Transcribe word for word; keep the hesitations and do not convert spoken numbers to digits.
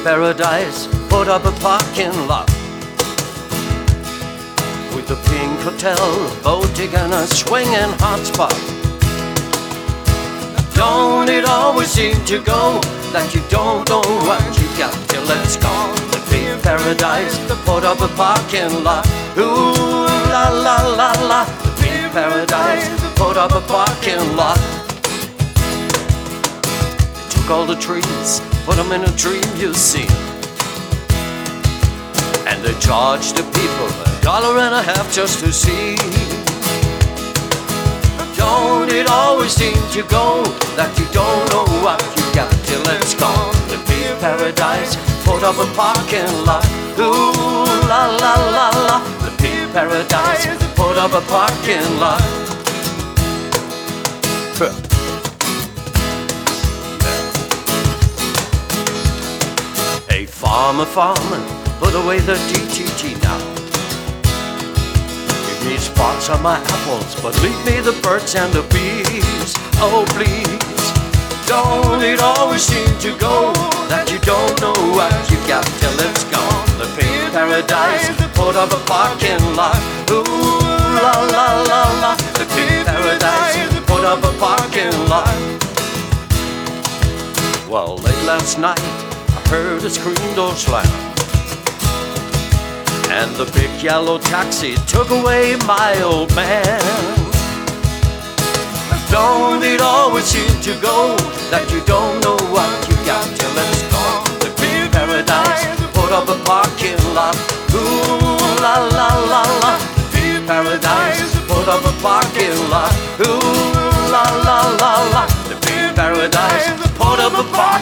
Paradise put up a parking lot with a pink hotel, boating and a swinging hotspot. Don't it always seem to go that you don't know what you got till it's gone? The big paradise put up a parking lot. Ooh la la la la. The big paradise put up a parking lot. They took all the trees, put them in a dream museum, and they charged the people a dollar and a half just to see. Don't it always seem to go that you don't know what you got till it's gone? The big paradise put up a parking lot. Ooh la la la la. The big paradise put up a parking lot. A farmer, farmer, put away the D D T now. Give me spots on my apples, but leave me the birds and the bees. Oh please, don't it always seem to go that you don't know what you got till it's gone? The big paradise put up a parking lot. Ooh la la la la. The big paradise put up a parking lot. Well, late last night I heard a screen door slam, and the big yellow taxi took away my old man. Don't it always seem to go that you don't know what you got till it's gone? The big paradise put up a parking lot. Ooh la la la la. The big paradise put up a parking lot. Ooh la la la la. The big paradise put up a parking lot.